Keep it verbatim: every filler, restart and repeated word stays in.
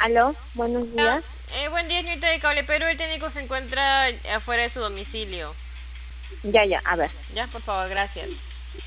Aló, buenos Ah, días. eh, buen día, señorita de Cable Perú. El técnico se encuentra afuera de su domicilio. Ya, ya, a ver. Ya, por favor, gracias.